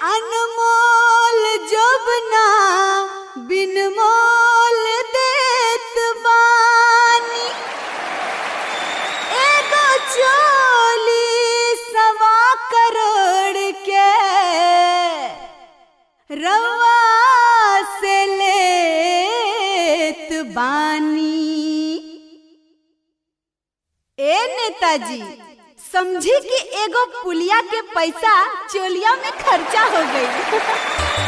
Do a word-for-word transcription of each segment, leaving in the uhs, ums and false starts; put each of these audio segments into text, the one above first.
अनमोल जोबना बिन मोल देत बानी, एगो चोली सवा करोड़ के रवा से लेत बानी। ए नेताजी, समझी कि एगो पुलिया के पैसा चोलिया में खर्चा हो गई।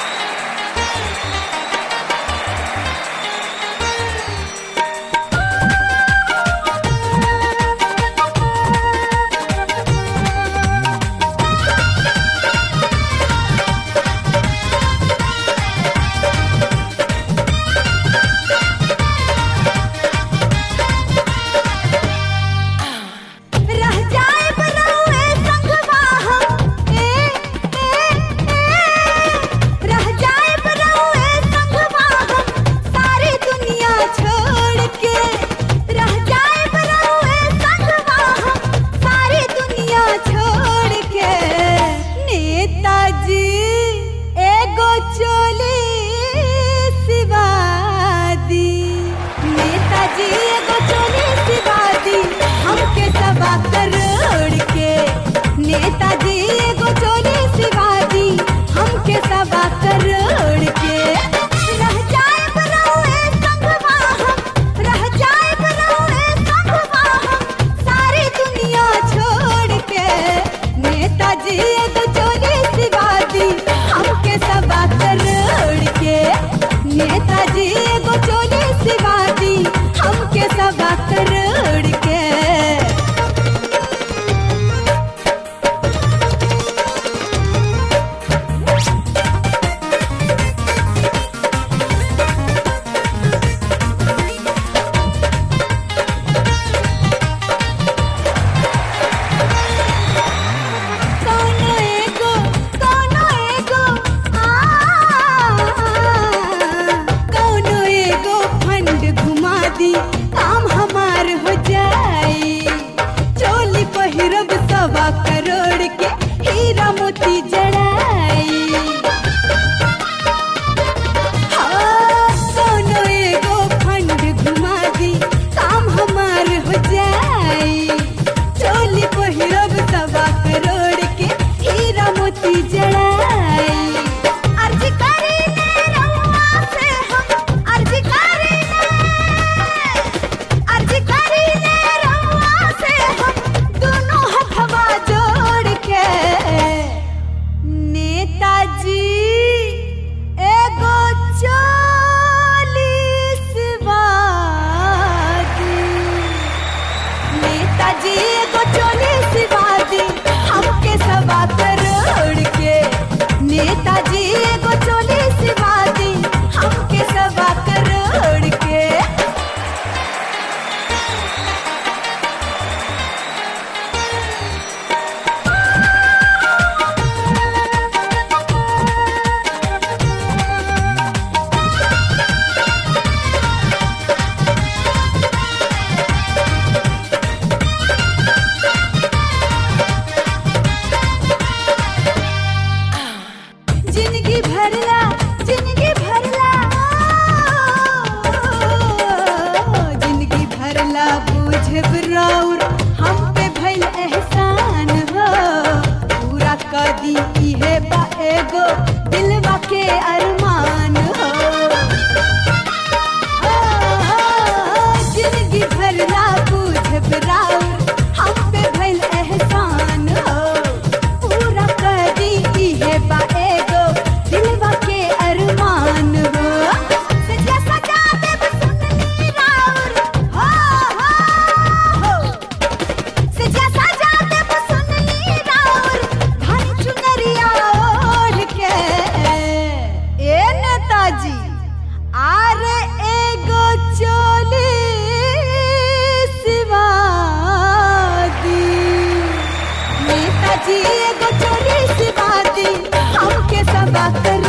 नेताजी एगो चोली सिवा दी हमके सवा करोड़ के, रह जाए बरौए संगवा हम, रह जाए बरौए संगवा हम सारी दुनिया छोड़ के। नेताजी एगो चोली सिवा दी हमके सवा करोड़ के, नेताजी एगो चोली सिवा दी हमके सवा करोड़ के। काम हमार हो जाई, चोली पहिरब सवा करोड़ के हीरा मोती जड़ाई। हाँ, कोनो एगो फंड घुमा दी काम हमार हो जाई, चोली पहिरब सवा करोड़ के हीरा मोती जड़ाई। अर्जी करी ने रउआ से हम, अर्जी करी नेताजी एगो चोली सिवा दी, नेताजी एगो चोली सिवा दी हमके सवा करोड़ के, नेताजी एगो चोली सिवा दी हमके सवा करोड़ के। जिंदगी भरला जिंदगी भरला जिंदगी भरला बुझब राउर हम पे भइल एहसान हो, पूरा कर दी इहे बा एगो दिलवा के अरमान हो। जिंदगी भरला बुझब राउर हम पे भइल एहसान हो, पूरा कर दी इहे बा एगो दिलवा के अरमान हो। सजा सजा देव सुनली राउर, हो हो हो, सजा सजा देव सुनली राउर धन चुनरिया ओढ़ के। ए नेताजी, आरे एगो चोली सिवा दी, नेताजी एगो चोली सिवा दी हमके सवा करोड़